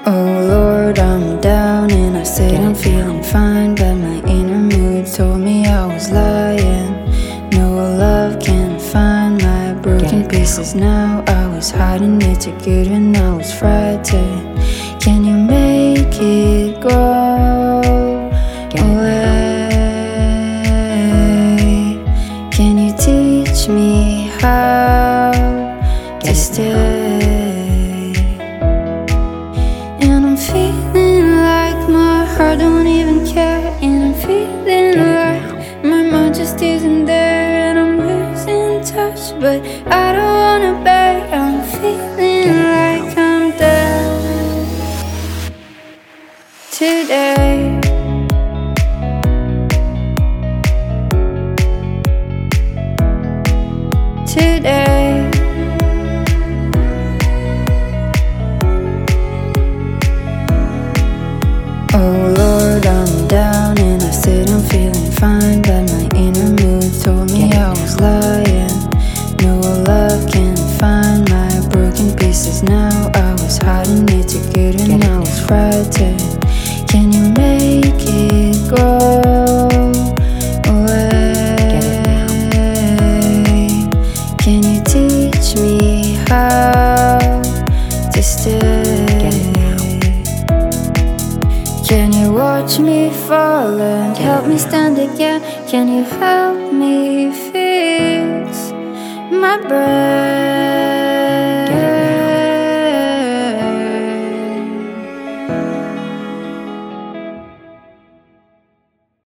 Oh Lord, I'm down and I said I'm feeling fine, but my inner mood told me I was lying. No love can find my broken pieces now. I was hiding it too good and I was frightened. Can you make it go away? Can you teach me how to stay? And I'm feeling like my heart don't even care. And I'm feeling like my mind just isn't there. And I'm losing touch, but I don't wanna beg. I'm feeling like I'm dead today. Today. Oh Lord, I'm down and I said I'm feeling fine, but my inner mood told me I was lying. No love can find my broken pieces now. I was hiding it too good and I was frightened. Can you make it go away? Can you teach me how to stay? Can you watch me fall and help me stand again? Can you help me fix my breath?